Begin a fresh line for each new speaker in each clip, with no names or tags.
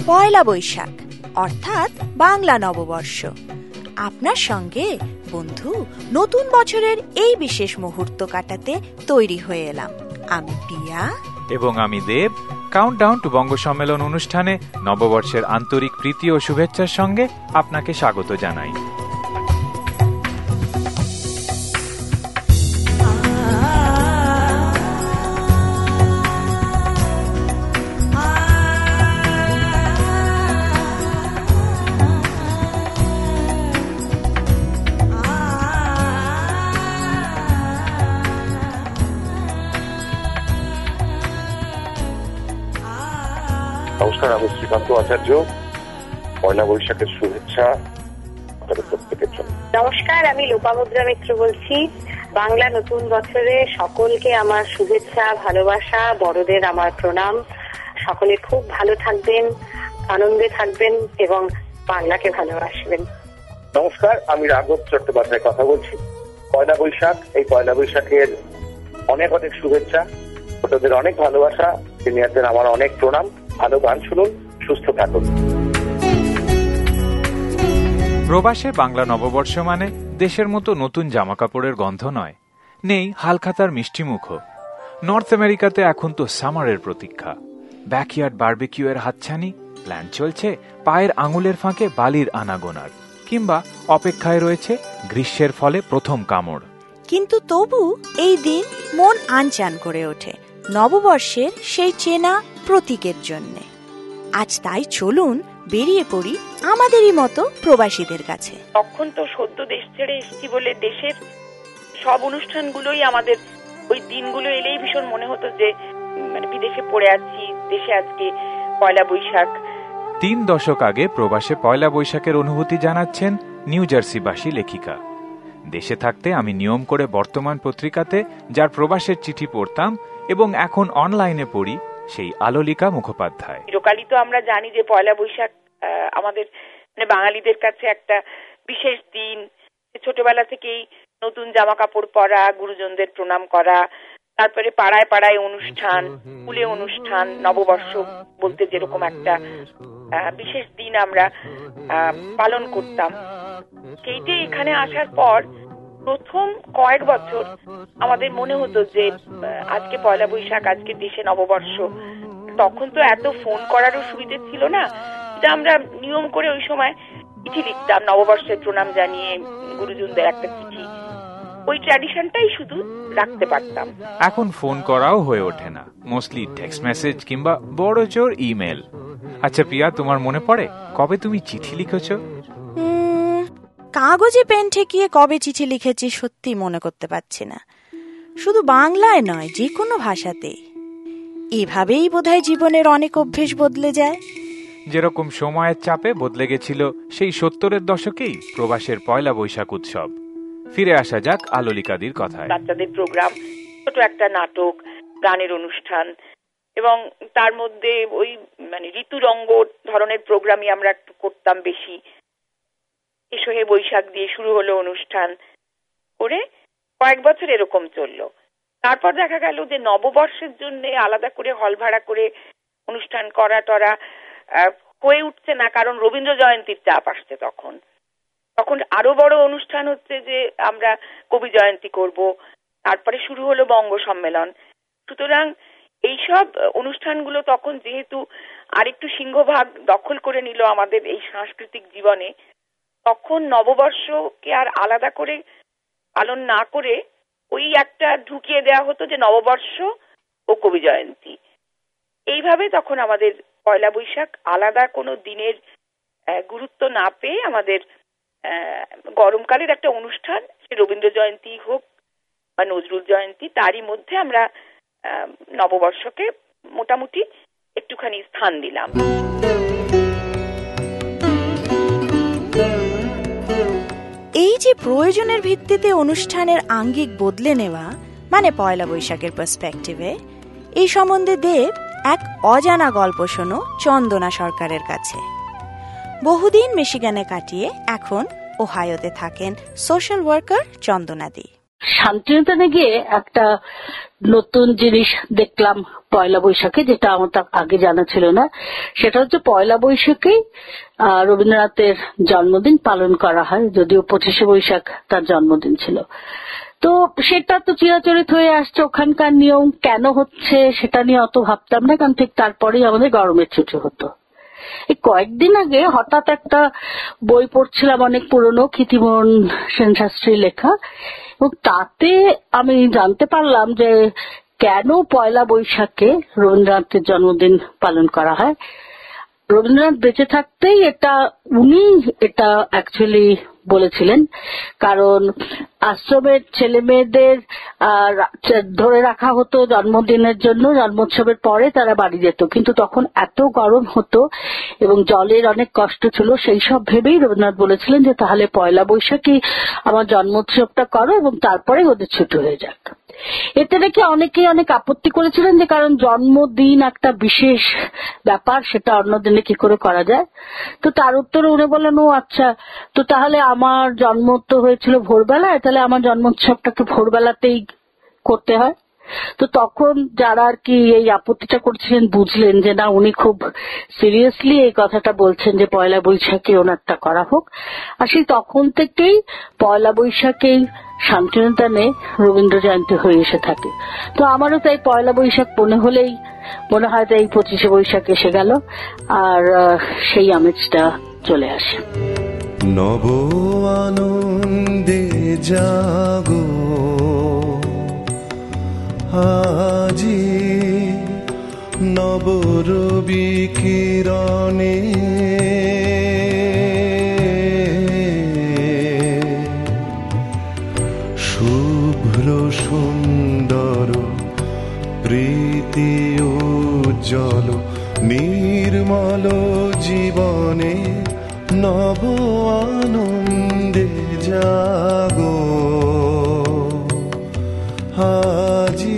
পয়লা বৈশাখ অর্থাৎ বাংলা নববর্ষ। আপনার সঙ্গে বন্ধু নতুন বছরের এই বিশেষ মুহূর্ত কাটাতে তৈরি হয়ে এলাম। আমি প্রিয়া
এবং আমি দেব। কাউন্টডাউন টু বঙ্গ সম্মেলন অনুষ্ঠানে নববর্ষের আন্তরিক প্রীতি ও শুভেচ্ছার সঙ্গে আপনাকে স্বাগত জানাই।
নমস্কার, আমি শ্রীকান্ত আচার্য। পয়লা বৈশাখের শুভেচ্ছা আপনাদের প্রত্যেকের জন্য।
নমস্কার, আমি লোপামুদ্রা মিত্র বলছি। বাংলা নতুন বছরে সকলকে আমার শুভেচ্ছা, ভালোবাসা, বড়দের আমার প্রণাম। সকলে খুব ভালো থাকবেন, আনন্দে থাকবেন এবং বাংলাকে ভালোবাসবেন।
নমস্কার, আমি রাঘব চট্টোপাধ্যায় কথা বলছি। পয়লা বৈশাখ, এই পয়লা বৈশাখের অনেক অনেক শুভেচ্ছা, ছোটদের অনেক ভালোবাসা, সিনিয়রদের আমার অনেক প্রণাম। ভালো গান শুনুন, সুস্থ থাকুন।
প্রবাসে বাংলা নববর্ষ মানে দেশের মতো নতুন জামাকাপড়ের গন্ধ নয়, নেই হালখাতার মিষ্টিমুখও। নর্থ আমেরিকাতে এখন তো সামারের প্রতীক্ষা। ব্যাকইয়ার্ড বারবিকিউ এর হাতছানি, প্ল্যান চলছে পায়ের আঙুলের ফাঁকে বালির আনাগোনার, কিংবা অপেক্ষায় রয়েছে গ্রীষ্মের ফলে প্রথম কামড়।
কিন্তু তবু এই দিন মন আনচান করে ওঠে নববর্ষের সেই চেনা প্রতীকের জন্য। আজ তাই চলুন বেরিয়ে পড়ি আমাদেরই মতো প্রবাসীদের কাছে।
তখন তো সদ্য দেশ ছেড়ে এসেছি বলে দেশের সব অনুষ্ঠানগুলোই আমাদের ওই দিনগুলো এলেই ভীষণ মনে হতো যে মানে বিদেশে পড়ে আছি, দেশে আজকে পয়লা বৈশাখ।
3 দশক আগে প্রবাসে পয়লা বৈশাখের অনুভূতি জানাচ্ছেন নিউ জার্সিবাসী লেখিকা। দেশে থাকতে আমি নিয়ম করে বর্তমান পত্রিকাতে যার প্রবাসের চিঠি পড়তাম এবং এখন অনলাইনে পড়ি সেই আলোলিকা মুখোপাধ্যায়।
চিরকালই তো আমরা জানি যে পয়লা বৈশাখ আমাদের মানে বাঙালিদের কাছে একটা বিশেষ দিন। ছোটবেলা থেকেই নতুন জামা কাপড় পরা, গুরুজনদের প্রণাম করা, তারপরে পাড়ায় পাড়ায় অনুষ্ঠান, স্কুলে অনুষ্ঠান, নববর্ষ বলতে যেরকম একটা বিশেষ দিন আমরা পালন করতাম। সেইটাই এখানে আসার পর প্রথম কয়েক বছর আমাদের মনে হতো যে আজকে পয়লা বৈশাখ, আজকে দেশে নববর্ষ। তখন তো এত ফোন করারও সুবিধে ছিল না, যে আমরা নিয়ম করে ওই সময় চিঠি লিখতাম নববর্ষের প্রণাম জানিয়ে, গুরুজনদের একটা চিঠি। ওই ট্র্যাডিশনটাই শুধু রাখতে পারতাম।
এখন ফোন করাও হয়ে ওঠে না, মোস্টলি টেক্সট মেসেজ কিংবা বড় জোর ইমেল। আচ্ছা প্রিয়া, তোমার মনে পড়ে কবে তুমি চিঠি লিখেছো?
কাগজে পেন ঠেকিয়ে কবে চিঠি লিখেছি সত্যি মনে করতে পারছি না। শুধু বাংলায় নয়, যে কোনো ভাষাতেই। এভাবেই বোধহয় জীবনের অনেক অভ্যেস বদলে যায়।
যেরকম সময়ের চাপে বদলে গেছিল সেই 70-এর দশকেই প্রবাসের পয়লা বৈশাখ উৎসব। ফিরে আসা যাক আলোলিকাদির কথায়।
বাচ্চাদের প্রোগ্রাম, ছোট একটা নাটক, গানের অনুষ্ঠান, এবং তার মধ্যে ওই মানে ঋতুরঙ্গ ধরনের প্রোগ্রামই আমরা করতাম বেশি। এসো হে বৈশাখ দিয়ে শুরু হলো অনুষ্ঠান করে কয়েক বছর এরকম চললো। তারপর দেখা গেল যে নববর্ষের জন্য আলাদা করে হল ভাড়া করে অনুষ্ঠান করা টরা হয়ে উঠছে না, কারণ রবীন্দ্র জয়ন্তীর চাপ আসছে। তখন আরো বড় অনুষ্ঠান হচ্ছে যে আমরা কবি জয়ন্তী করব, তারপরে শুরু হলো বঙ্গ সম্মেলন। সুতরাং এইসব অনুষ্ঠানগুলো তখন যেহেতু আরেকটু সিংহভাগ দখল করে নিল আমাদের এই সাংস্কৃতিক জীবনে, তখন নববর্ষকে আর আলাদা করে পালন না করে ওই একটা ঢুকিয়ে দেওয়া হতো যে নববর্ষ ও কবি জয়ন্তী। এইভাবে তখন আমাদের পয়লা বৈশাখ আলাদা কোনো দিনের গুরুত্ব না পেয়ে আমাদের গরমকালের একটা অনুষ্ঠান, সে রবীন্দ্র জয়ন্তী হোক বা নজরুল জয়ন্তী, তারই মধ্যে আমরা নববর্ষকে মোটামুটি একটুখানি স্থান দিলাম।
এই যে প্রয়োজনের ভিত্তিতে অনুষ্ঠানের আঙ্গিক বদলে নেওয়া মানে পয়লা বৈশাখের পার্সপেক্টিভে, এই সম্বন্ধে দেব এক অজানা গল্প শোনো চন্দনা সরকারের কাছে। বহুদিন মিশিগানে কাটিয়ে এখন ওহাইওতে থাকেন সোশ্যাল ওয়ার্কার চন্দনাদি।
শান্তিনিকেতনে গিয়ে একটা নতুন জিনিস দেখলাম পয়লা বৈশাখে, যেটা আমার আগে জানা ছিল না। সেটা হচ্ছে পয়লা বৈশাখেই রবীন্দ্রনাথের জন্মদিন পালন করা হয়, যদিও 25শে বৈশাখ তার জন্মদিন ছিল। তো সেটা তো চিরাচরিত হয়ে আসছে, ওখানকার নিয়ম কেন হচ্ছে সেটা নিয়ে অত ভাবতাম না, কারণ ঠিক তারপরেই আমাদের গরমের ছুটি হতো। এই কয়েকদিন আগে হঠাৎ একটা বই পড়ছিলাম, অনেক পুরনো, ক্ষিতিমোহন সেন শাস্ত্রীর লেখা, এবং তাতে আমি জানতে পারলাম যে কেন পয়লা বৈশাখে রবীন্দ্রনাথের জন্মদিন পালন করা হয়। রবীন্দ্রনাথ বেঁচে থাকতেই উনি এটা অ্যাকচুয়ালি বলেছিলেন, কারণ আশ্রমের ছেলে মেয়েদের ধরে রাখা হতো জন্মদিনের জন্য, জন্মোৎসবের পরে তারা বাড়ি যেত, কিন্তু তখন এত গরম হতো এবং জলের অনেক কষ্ট ছিল। সেই সব ভেবেই রবীন্দ্রনাথ বলেছিলেন যে তাহলে পয়লা বৈশাখী আমার জন্মোৎসবটা করো এবং তারপরে ওদের ছুটি হয়ে যাক। এতে নাকি অনেকেই অনেক আপত্তি করেছিলেন, যে কারণ জন্মদিন একটা বিশেষ ব্যাপার, সেটা অন্য দিনে কি করে করা যায়। তো তার উত্তরে উনি বললেন, ও আচ্ছা, তো তাহলে আমার জন্ম তো হয়েছিল ভোরবেলায়, তাহলে আমার জন্মোৎসবটাকে ভোরবেলাতেই করতে হয়। তো তখন যারা আর কি এই আপত্তিটা করছিলেন বুঝলেন যে না, উনি খুব সিরিয়াসলি এই কথাটা বলছেন যে পয়লা বৈশাখে ওনারটা করা হোক। আর সেই তখন থেকেই পয়লা বৈশাখেই শান্তিনিকেতনে রবীন্দ্র জয়ন্তী হয়ে এসে থাকে। তো আমারও তাই পয়লা বৈশাখ মনে হয় যে এই 25শে বৈশাখ এসে গেল, আর সেই আমেজটা চলে আসে।
নব আনন্দে জাগো আজি নব রবি কিরণে, শুভ্র সুন্দর প্রীতি উজ্জ্বল নির্মল জীবনে নব আনন্দে জাগো আজি।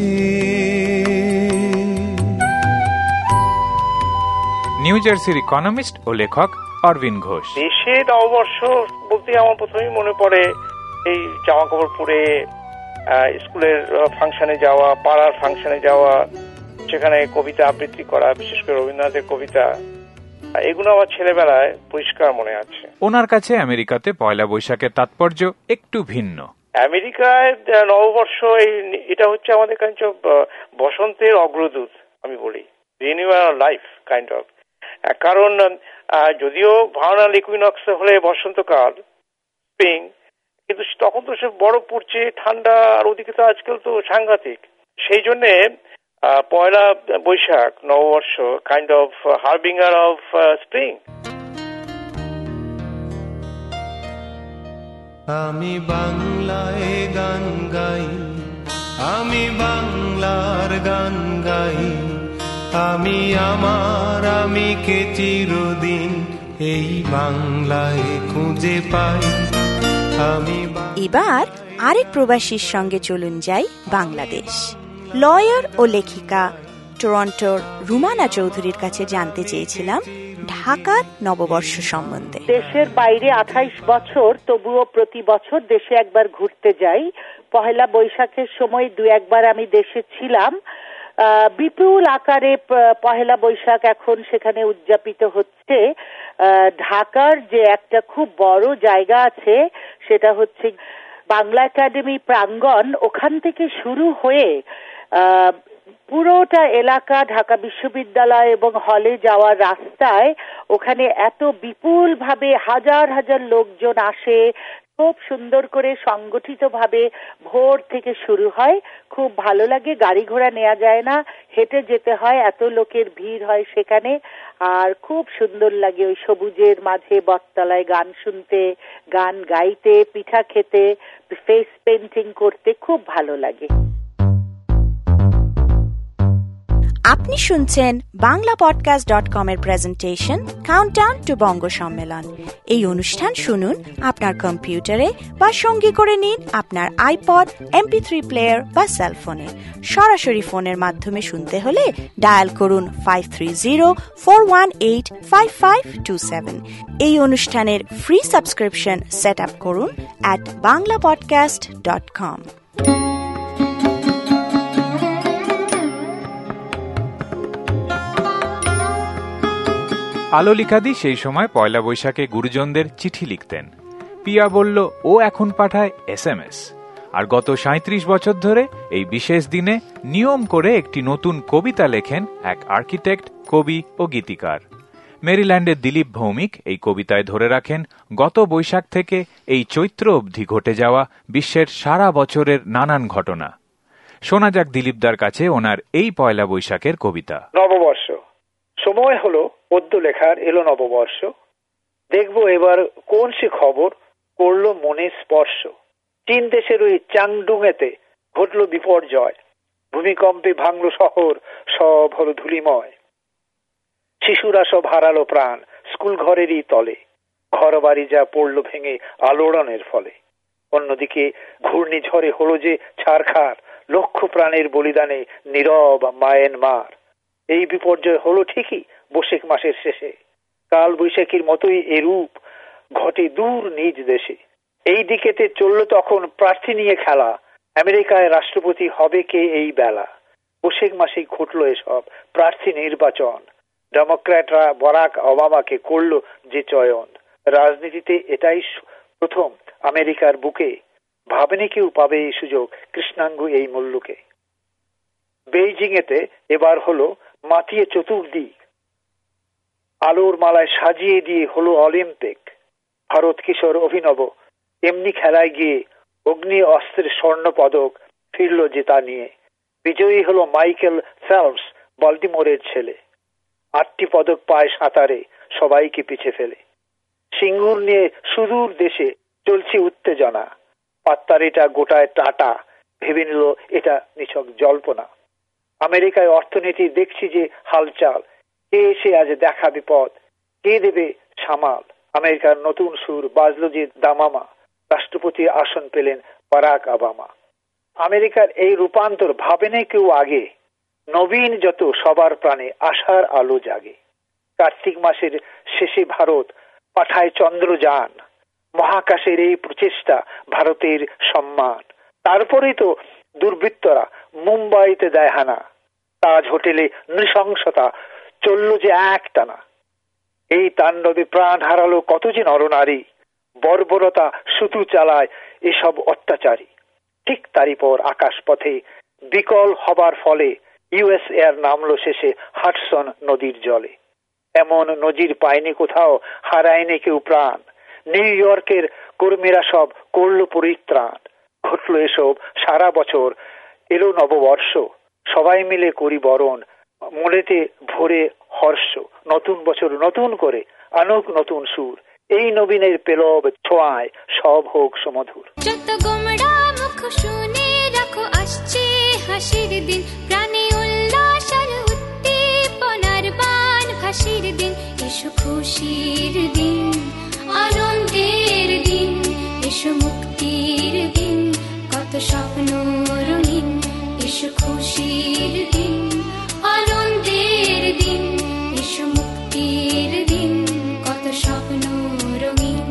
নিউ জার্সির ইকোনমিস্ট ও লেখক অরবিন্দ ঘোষ।
দেশে নববর্ষ বলতে আমার প্রথমেই মনে পড়ে এই জামা কাপড় পরে স্কুলের ফাংশনে যাওয়া, পাড়ার ফাংশনে যাওয়া, সেখানে কবিতা আবৃত্তি করা, বিশেষ করে রবীন্দ্রনাথের কবিতা, এগুলো আমার ছেলেবেলায় পরিষ্কার মনে আছে।
ওনার কাছে আমেরিকাতে পয়লা বৈশাখের তাৎপর্য একটু ভিন্ন।
আমেরিকায় নববর্ষ এটা হচ্ছে আমাদের কাছে বসন্তের অগ্রদূত, আমি বলি রিনিউয়াল লাইফ কাইন্ড অফ। কারণ যদিও ভার্নাল ইকুইনক্স হলে বসন্তকাল, স্প্রিং, কিন্তু তখন তো সে বরফ পড়ছে, ঠান্ডা, আর ওদিকে তো আজকাল তো সাংঘাতিক। সেই জন্যে পয়লা বৈশাখ নববর্ষ kind of harbinger of spring.
আমি বাংলায় গান গাই, আমি বাংলার গান গাই, আমি কে চিরদিন এই বাংলায় খুঁজে পাই।
এবার আরেক প্রবাসীর সঙ্গে চলুন যাই বাংলাদেশ। লয়ার ও লেখিকা টরন্টোর রুমানা চৌধুরীর কাছে জানতে চেয়েছিলাম ঢাকার নববর্ষ সম্বন্ধে।
দেশের বাইরে 28 বছর, তবুও প্রতি বছর দেশে একবার ঘুরতে যাই। পহেলা বৈশাখের সময় 2-1 আমি দেশে ছিলাম। বিপুল আকারে পহেলা বৈশাখ এখন সেখানে উদযাপিত হচ্ছে। ঢাকার যে একটা খুব বড় জায়গা আছে, সেটা হচ্ছে বাংলা একাডেমি প্রাঙ্গণ। ওখান থেকে শুরু হয়ে পুরোটা এলাকা, ঢাকা বিশ্ববিদ্যালয় এবং হলে যাওয়ার রাস্তায় ওখানে এত বিপুল ভাবে হাজার হাজার লোকজন আসে। খুব সুন্দর করে সংগঠিত ভাবে ভোর থেকে শুরু হয়। খুব ভালো লাগে। গাড়ি ঘোড়া নেওয়া যায় না, হেঁটে যেতে হয়, এত লোকের ভিড় হয় সেখানে। আর খুব সুন্দর লাগে ওই সবুজের মাঝে বটতলায় গান শুনতে, গান গাইতে, পিঠা খেতে, ফেস পেইন্টিং করতে খুব ভালো লাগে।
আপনি শুনছেন বাংলাপডকাস্ট.com এর প্রেজেন্টেশন কাউন্টডাউন টু বঙ্গ সম্মেলন। এই অনুষ্ঠান শুনুন আপনার কম্পিউটারে বা সঙ্গে করে নিন আপনার আইপড, MP3 প্লেয়ার বা সেলফোনে। সরাসরি ফোনের মাধ্যমে শুনতে হলে ডায়াল করুন 530-418-5527। এই অনুষ্ঠানের ফ্রি সাবস্ক্রিপশন সেট আপ করুন @banglapodcast.com।
আলোলিকাদি সেই সময় পয়লা বৈশাখে গুরুজনদের চিঠি লিখতেন। পিয়া বলল ও এখন পাঠায় SMS। আর গত 37 বছর ধরে এই বিশেষ দিনে নিয়ম করে একটি নতুন কবিতা লেখেন এক আর্কিটেক্ট, কবি ও গীতিকার। মেরিল্যান্ডের দিলীপ ভৌমিক এই কবিতায় ধরে রাখেন গত বৈশাখ থেকে এই চৈত্র অবধি ঘটে যাওয়া বিশ্বের সারা বছরের নানান ঘটনা। শোনা যাক দিলীপদার কাছে ওনার এই পয়লা বৈশাখের কবিতা।
নববর্ষ, সময় হলো পদ্য লেখার, এলো নববর্ষ। দেখবো এবার কোন সে খবর করলো মনে স্পর্শ। চীন দেশের ওই চাংডুংয়েতে ঘটলো বিপর্যয়, ভূমিকম্পে ভাঙলো শহর, সব হলো ধূলিময়। শিশুরা সব হারালো প্রাণ স্কুল ঘরেরই তলে, ঘর বাড়ি যা পড়লো ভেঙে আলোড়নের ফলে। অন্যদিকে ঘূর্ণিঝড়ে হলো যে ছারখার, লক্ষ প্রাণের বলিদানে নীরব মায়ানমার। এই বিপর্যয় হলো ঠিকই বৈশাখ মাসের শেষে, কাল বৈশাখীর মতোই এরূপ ঘটে দূর নিজ দেশে। এই দিকেতে চলল তখন প্রার্থী নিয়ে খেলা, আমেরিকায় রাষ্ট্রপতি হবে কে এই বেলা। বৈশাখ মাসেই ঘটলো এসব প্রার্থী নির্বাচন, ডেমোক্র্যাটরা বারাক ওবামাকে করলো যে চয়ন। রাজনীতিতে এটাই প্রথম আমেরিকার বুকে, ভাবেনি কেউ পাবে এই সুযোগ কৃষ্ণাঙ্গু এই মুল্লুকে। বেইজিং এতে এবার হলো মাতিয়ে চতুর্দিক, আলোর মালায় সাজিয়ে দিয়ে হলো অলিম্পিক। ভারত কিশোর অভিনব এমনি খেলায় গিয়ে অগ্নি অস্ত্রের স্বর্ণ পদক ফিরল জেতা নিয়ে। বিজয়ী হলো মাইকেল ফেলপস, বল্টিমোরের ছেলে। 8টি পদক পায় সাঁতারে, সবাইকে পিছে ফেলে। সিঙ্গুর নিয়ে সুদূর দেশে চলছে উত্তেজনা, পাত্তারিটা গোটায় টাটা, ভেবে নিল এটা নিছক জল্পনা। আমেরিকায় অর্থনীতি দেখছি যে হালচাল, কে এসে আজ দেখা বিপদ, কে দেবে সামাল। আমেরিকার নতুন সুর বাজলো যে দামামা, রাষ্ট্রপতির আসন পেলেন বারাক ওবামা। আমেরিকার এই রূপান্তর ভাবেনি কেউ আগে, নবীন যত সবার প্রাণে আশার আলো জাগে। কার্তিক মাসের শেষে ভারত পাঠায় চন্দ্রযান, মহাকাশের এই প্রচেষ্টা ভারতের সম্মান। তারপরেই তো দুর্বৃত্তরা মুম্বাইতে দেয় হানা, তাজ হোটেলে নৃশংসতা চলল যে একটানা। এই তাণ্ডবে প্রাণ হারালো কত যে নরনারী, বর্বরতা শুধু চালায় এসব অত্যাচারী। ঠিক তারই পর আকাশ পথে বিকল হবার ফলে ইউএস এয়ার নামলো শেষে হাডসন নদীর জলে। এমন নজির পায়নি কোথাও, হারায়নি কেউ প্রাণ। নিউ ইয়র্কের কর্মীরা সব করলো পরিত্রাণ। ঘটলো এসব সারা বছর, এলো নববর্ষ, সবাই মিলে করি বরণ, মনেতে ভরে হর্ষ। নতুন বছর নতুন করে আনুক নতুন সুর, এই নবীনের পেলব ছোঁয়ায় সব হোক সমধুর।
যত গোমড়া মুখ শুনে রাখো আসছে হাসির দিন, প্রাণে উল্লাস আর উদ্দীপনার বান ভাসির দিন। এসো খুশির দিন, আনন্দের দিন, এসো মুক্তির দিন, কত স্বপ্ন রঙিন। এসো খুশির দিন, আনন্দের দিন, এসো মুক্তির দিন, কত স্বপ্ন রঙিন।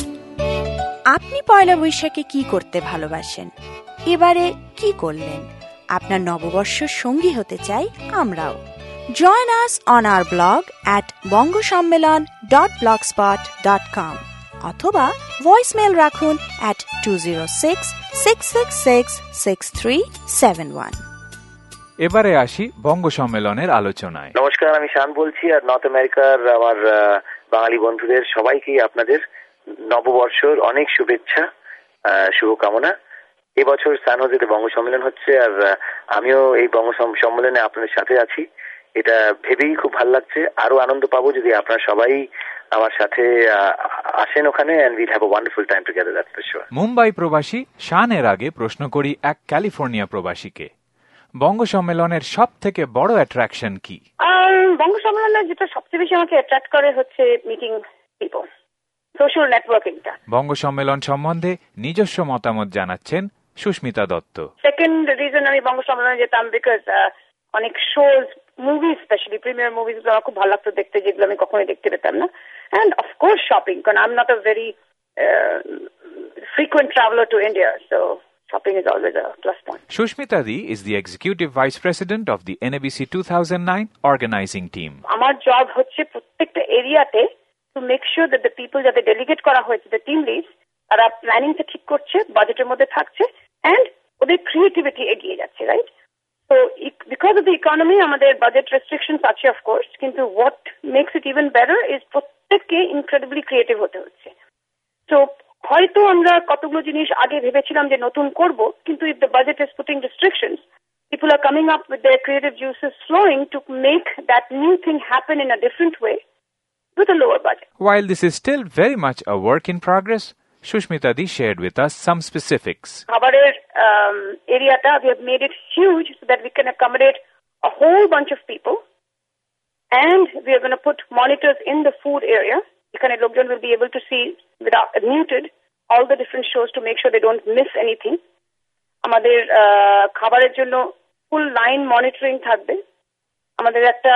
আপনি পয়লা বৈশাখে কি করতে ভালোবাসেন? এবারে কি করলেন? আপনার নববর্ষ সঙ্গী হতে চাই আমরাও। Join us on our blog at bongosammelan.blogspot.com অথবা ভয়েসমেল রাখুন at 206-666-6371।
এবারে আসি বঙ্গ সম্মেলনের আলোচনায়।
নমস্কার, আমি শান বলছি। আর নর্থ আমেরিকার আমার বাঙালি বন্ধুদের সবাইকেই আপনাদের নববর্ষর অনেক শুভেচ্ছা, শুভকামনা। এবছর সান হোজেতে বঙ্গ সম্মেলন হচ্ছে, আর আমিও এই বঙ্গ সম্মেলনে আপনাদের সাথে আছি। এটা ভেবেই খুব ভালো লাগছে। আরো আনন্দ পাবো যদি আপনারা সবাই আমার সাথে আসেন ওখানে, and we'll have a wonderful time together, that's for sure.
Mumbai প্রবাসী শানের আগে প্রশ্ন করি এক ক্যালিফোর্নিয়া প্রবাসীকে, বঙ্গ সম্মেলনের সব থেকে বড় অ্যাট্রাকশন কি?
বঙ্গ সম্মেলনে যেটা সবচেয়ে বেশি আমাকে অ্যাট্রাক্ট করে হচ্ছে মিটিং পিপল, সোশ্যাল নেটওয়ার্কিংটা।
বঙ্গ সম্মেলন সম্বন্ধে নিজস্ব মতামত জানাচ্ছেন সুস্মিতা দত্ত।
সেকেন্ড রিজন আমি বঙ্গ সম্মেলনে যেতাম বিকজ অনেক shows, movies, specially premiere movies আমার খুব ভালো লাগতো দেখতে, যেগুলো আমি কখনোই দেখতে পেতাম না। অ্যান্ড অফকোর্স শপিং, কারণ I am not a very frequent traveler to India, so shopping is always a plus point.
Shushmita Di is the Executive Vice President of the NABC 2009 organizing team.
আমার job হচ্ছে প্রত্যেকটা এরিয়াতে to make sure that the people যাদের delegate করা হয়েছে, the team leads, তারা প্ল্যানিংটা ঠিক করছে, বাজেটের মধ্যে থাকছে, and ওদের ক্রিয়েটিভিটি এগিয়ে যাচ্ছে, right? So because of the economy, আমাদের বাজেট রেস্ট্রিকশনস আছে of course, কিন্তু what makes it even better is প্রত্যেককে incredibly creative হতে হচ্ছে. So হয়তো আমরা কতগুলো জিনিস আগে ভেবেছিলাম যে নতুন করব, কিন্তু if the budget is putting restrictions, people are coming up with their creative juices flowing to make that new thing happen in a different way with a lower budget.
While this is still very much a work in progress, Shushmita Di shared with us some specifics.
খাবারের এরিয়াটা we have made it huge so that we can accommodate a whole bunch of people, and we are going to put monitors in the food area. এখানে লোকজন will be able to see without muted all the different shows to make sure they don't miss anything. আমাদের খাবারের জন্য ফুল line monitoring থাকবে. আমাদের একটা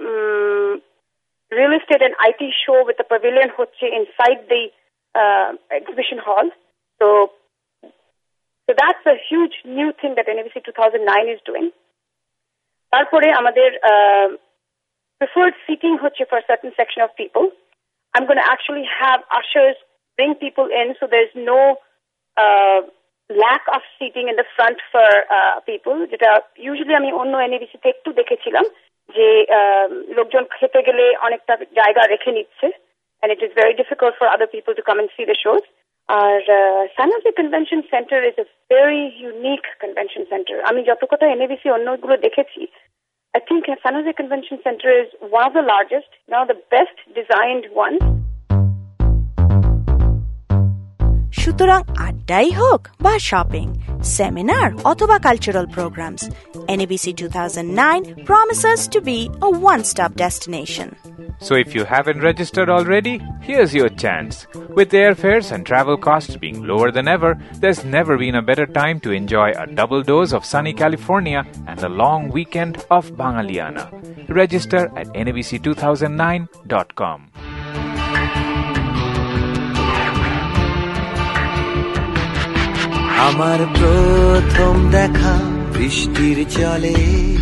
real estate and IT show with the pavilion হচ্ছে inside the exhibition hall. So that's a huge new thing that NABC 2009 is doing. তারপরে আমাদের preferred seating হচ্ছে for a certain section of people. I'm going to actually have ushers bring people in, so there's no lack of seating in the front for people. যেটা usually আমি অন্য NABC তে একটু দেখেছিলাম যে লোকজন খেতে গেলে অনেকটা জায়গা রেখে নিচ্ছে, and it is very difficult for other people to come and see the shows. R San Jose Convention Center is a very unique convention center. আমি যত কথা NABC অন্যগুলো দেখেছি, I think San Jose Convention Center is one of the largest, now the best designed one.
সুতরাং আড্ডাই হোক বা shopping, seminar অথবা cultural programmes, NABC 2009 promises to be a one-stop destination.
So if you haven't registered already, here's your chance. With airfares and travel costs being lower than ever, there's never been a better time to enjoy a double dose of sunny California and a long weekend of Bangaliana. Register at nabc2009.com.
আমার প্রথম দেখা বৃষ্টির জলে,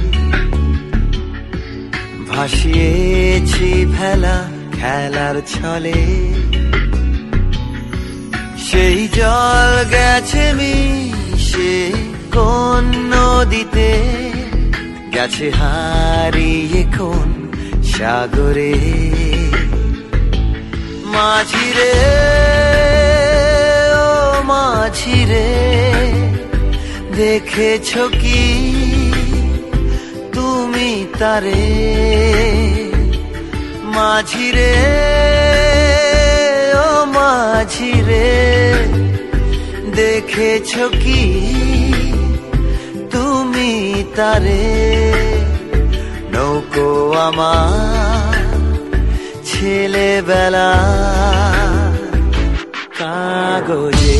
ভাসিয়েছি ভেলা খেলার ছলে, সেই জল গেছে মিশে কোন নদীতে, গেছে হারিয়ে কোন সাগরে। মাঝিরে ও মাঝিরে, দেখেছো কি তুমি তারে? মাঝিরে ও মাঝিরে, দেখেছো কি তুমি তারে? নৌকো আমার ছেলেবেলা কাগজে।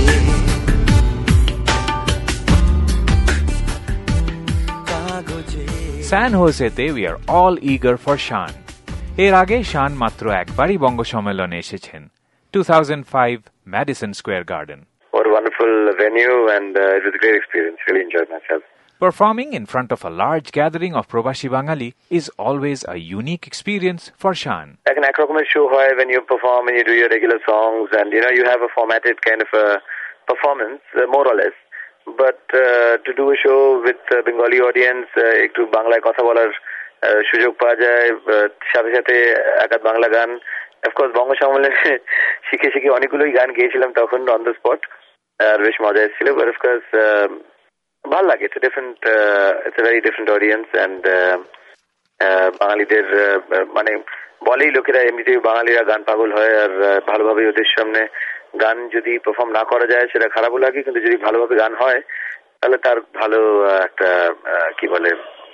San Jose-তে we are all eager for Shan. এর আগে শান মাত্র একবারই বঙ্গ সম্মেলনে এসেছেন, 2005 Madison Square Garden.
What a wonderful venue, and it was a great experience. Really enjoyed myself.
Performing in front of a large gathering of Probashi Bangali is always a unique experience for Shan.
Like an একরকমের show হয় when you perform and you do your regular songs, and you have a formatted kind of a performance, more or less. But to do a show with Bengali audience, একটু বাংলায় কথা বলার সুযোগ পাওয়া যায়, সাথে সাথে একাধ বাংলা গান। অফকোর্স বঙ্গ সম্মেলনে শিখে অনেকগুলোই গান গেয়েছিলাম তখন অন দ্য স্পট, আর বেশ মজা এসেছিল। বাট অফকোর্স ভালো লাগে, it's a very different audience, and বাঙালিদের মানে বলেই লোকেরা এমনিতেই বাঙালিরা গান পাগল হয়, আর ভালোভাবে ওদের সামনে গান যদি পারফর্ম না করা যায় সেটা খারাপও লাগে, কিন্তু যদি ভালোভাবে গান হয় তাহলে তার ভালো একটা কি বলে,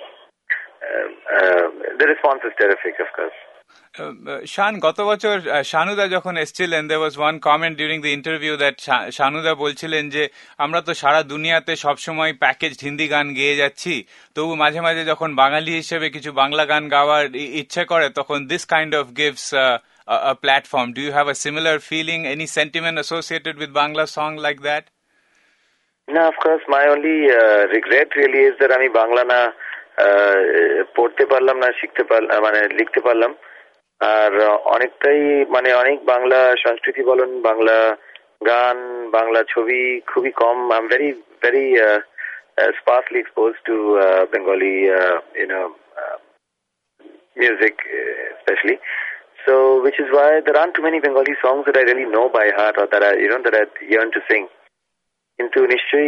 the response is terrific, of course.
শান, গত বছর শানুদা যখন এসেছিলেন, there was one comment during the interview that শানুদা বলছিলেন যে আমরা তো সারা দুনিয়াতে সবসময় প্যাকেজড হিন্দি গান গেয়ে যাচ্ছি, তবু মাঝে মাঝে যখন বাঙালি হিসেবে কিছু বাংলা গান গাওয়ার ইচ্ছে করে তখন this kind of gives a platform. Do you have a similar feeling, any sentiment associated with Bangla song like that?
No, of course, my only regret really is that আমি বাংলা না পড়তে পারলাম না, শিখতে পারলাম, মানে লিখতে পারলাম। আর অনেকটাই মানে অনেক বাংলা সংস্কৃতি বলুন, বাংলা গান, বাংলা ছবি খুবই কম। I'm very, very sparsely exposed to Bengali, music especially. So, which is why there aren't too many Bengali songs that I really know by heart or that I yearn to sing. কিন্তু নিশ্চয়ই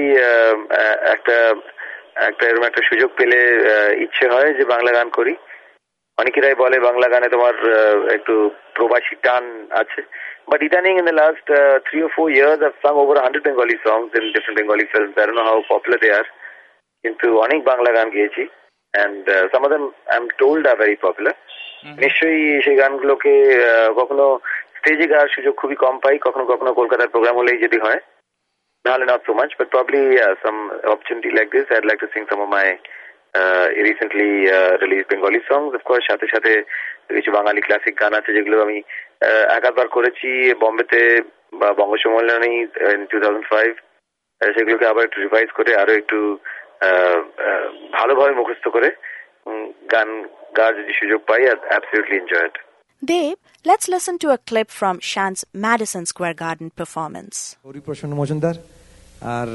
এরকম একটা সুযোগ পেলে ইচ্ছে হয় যে বাংলা গান করি। অনেকেরাই বলে বাংলা গানে তোমার একটু প্রবাসী টান আছে। But ইদানিং in the last 3 or 4 years I've sung over 100 Bengali songs in different Bengali films. I don't know how popular they are. কিন্তু অনেক বাংলা গান গেয়েছি, and some of them I'm told are very popular. নিশ্চয়ই সেই গানগুলোকে কখনো স্টেজে গাওয়ার সুযোগ খুবই কম পাই, কখনো কখনো কলকাতার প্রোগ্রাম হলেই যদি হয়, নাহলে not so much, but probably some opportunity like this I'd like to sing some of my recently released Bengali songs. Of course সাথে সাথে কিছু বাঙালি ক্লাসিক গান আছে যেগুলো আমি একবার করেছি বোম্বেতে বা বঙ্গ সম্মেলনে in 2005, সেগুলোকে আবার একটু রিভাইজ করে আরো একটু ভালোভাবে মুখস্থ করে গান গাওয়ার যদি সুযোগ পাই, I'd absolutely enjoy it.
Dev, let's listen to a clip from Shan's Madison Square Garden performance.
হরিপ্রসন্ন Majumdar, আর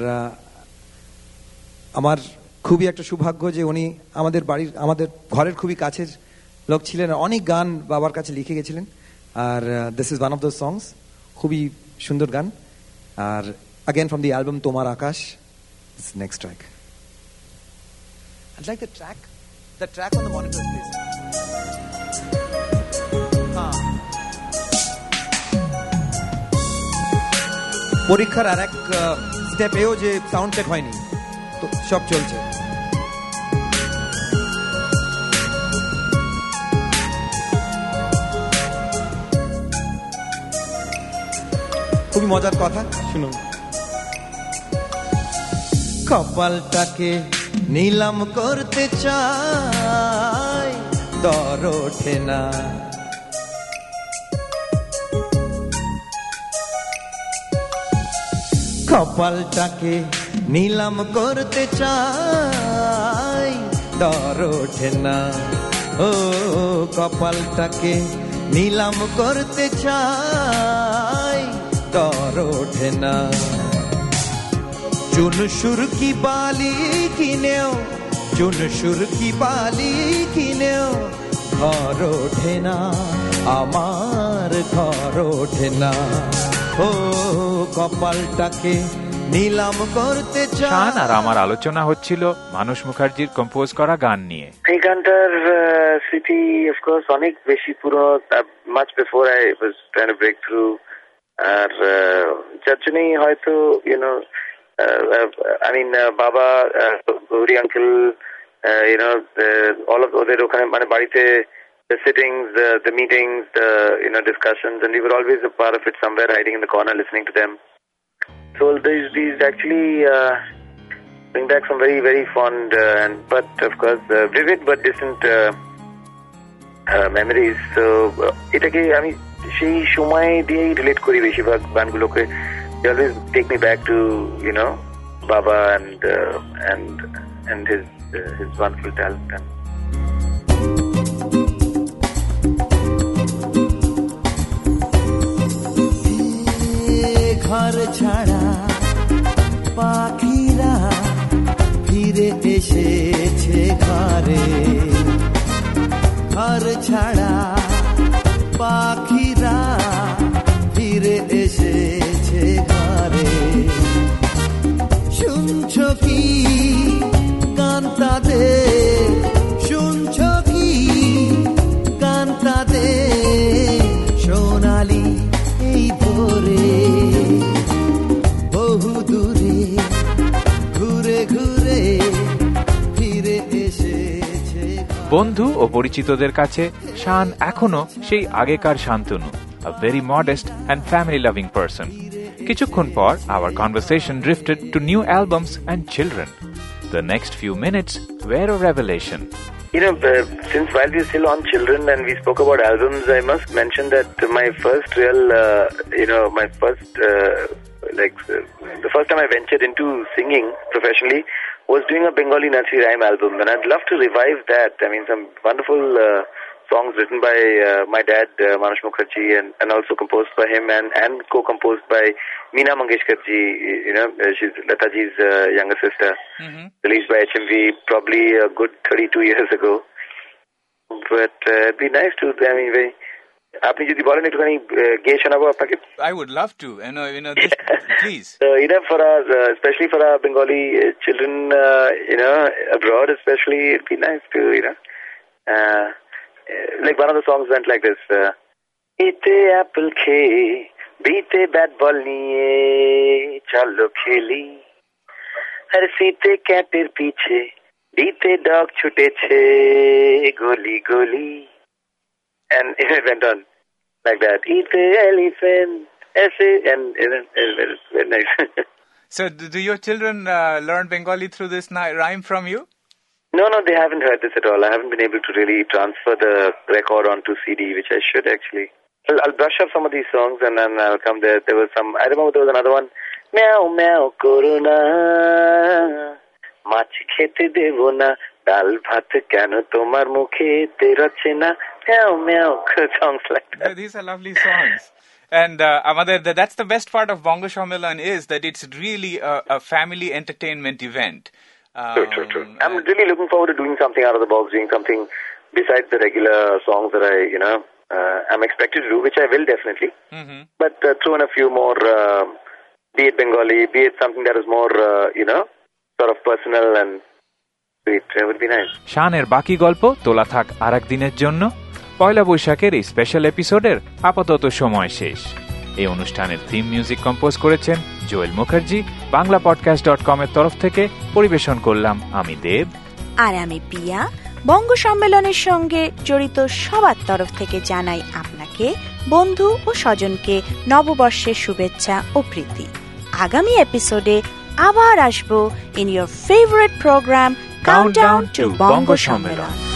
আমার খুবই একটা সৌভাগ্য যে উনি আমাদের ঘরের খুবই কাছের লোক ছিলেন, অনেক গান বাবার কাছে লিখে গেছিলেন, আর this is one of those songs, খুবই সুন্দর গান। আর again from the album তোমার আকাশ, this next track. I'd like the track on the monitor please. পরীক্ষার আর এক স্টেপ এও যে সাউন্ড চেক হয়নি, তো সব চলছে। খুবই মজার কথা, শুনুন। কপালটাকে নীলাম করতে চাই, দর ওঠে না, কপালটাকে নীলাম করতে চাই, দর ওঠে না, ও কপালটাকে নীলাম করতে চাই, দর ওঠে না। চুন সুর কি বালি কিনেও, চুন সুর কি বালি কিনেও, ঘর ওঠে না, আমার ঘর ওঠে না, ও কপালটাকে নীলাম করতে চাই।
শান আর আমার আলোচনা হচ্ছিল মানস মুখার্জির কম্পোজ করা গান নিয়ে।
এই গানটার স্মৃতি অফকোর্স অনেক বেশি পুরো, much before I was trying to break through. আর যার জন্যই হয়তো I mean বাবা, গৌরী আঙ্কেল, all of ওদের ওখানে মানে বাড়িতে the sittings, the meetings, the discussions, and we were always a part of it, somewhere hiding in the corner listening to them. So these actually bring back some very, very fond but of course vivid but distant memories. So এটাকে আমি সেই সময় দিয়েই relate করি বেশিরভাগ গানগুলোকে। They always take me back to Baba and his wonderful talent.
ঘর ছাড়া পাখিরা ফিরে এসেছে ঘরে, ঘর ছাড়া পাখিরা ফিরে এসেছে ঘরে। শুনছো কি গান তাদের, শুনছো কি গান তাদের, সোনালি এই ভোরে বহু দূরে ঘুরে ঘুরে ফিরে এসেছে।
বন্ধু ও পরিচিতদের কাছে শান এখনো সেই আগেকার Shantanu, a very modest and family-loving person. কিছুক্ষণ পর our conversation drifted to new albums and children. The next few minutes were a revelation.
Since while we're still on children and we spoke about albums, I must mention that my first real, my first the first time I ventured into singing professionally was doing a Bengali Nursery Rhyme album, and I'd love to revive that. I mean, some wonderful songs written by my dad, Manush Mukherjee, and also composed by him and co-composed by Meena Mangeshkarji. She's Lataji's younger sister, released by HMV probably a good 32 years ago. But it'd be nice to, আপনি যদি বলেন একটুখানি গেয়ে শোনাবো আপনাকে।
I would love to. This, please.
For our, especially for our Bengali children, abroad especially, it'd be nice to, like one of the songs went like this. Ite apple খেয়ে बीते bat ball নিয়ে চলো খেলি, हर सीते कैटेर पीछे बीते dog छुटेছে गोली गोली, and it went on like that. Eat the elephant, and very nice.
So, do your children learn Bengali through this rhyme from you?
No, they haven't heard this at all. I haven't been able to really transfer the record onto CD, which I should actually. I'll brush up some of these songs and then I'll come there. There was some, I remember there was another one. Meow, meow, corona. মাছ খেতে দেব না, ডাল ভাত কেন তোমার মুখে তেরোচ্ছে না, meow, meow, songs like that.
These are lovely songs. And Amadev, that's the best part of Bongo Shommelan is that it's really a family entertainment event.
True. I'm really looking forward to doing something out of the box, doing something besides the regular songs that I'm expected to do, which I will definitely. But throw in a few more, be it Bengali, be it something that is more, sort of personal and sweet. It would be nice.
শানের বাকি গল্প তোলা থাক আরেক দিনের জন্য। পয়লা বৈশাখের এই স্পেশাল এপিসোডের আপাতত সময় শেষ। এই অনুষ্ঠানের থিম মিউজিক কম্পোজ করেছেন জোয়েল মুখার্জি। বাংলাপডকাস্ট.com এর তরফ থেকে পরিবেশন করলাম আমি দেব
আর আমি পিয়া। বঙ্গ সম্মেলনের সঙ্গে জড়িত সবার তরফ থেকে জানাই আপনাকে, বন্ধু ও স্বজনকে নববর্ষের শুভেচ্ছা ও প্রীতি। আগামী এপিসোডে আবার আসবো in your favourite programme countdown to Banga সম্মেলন।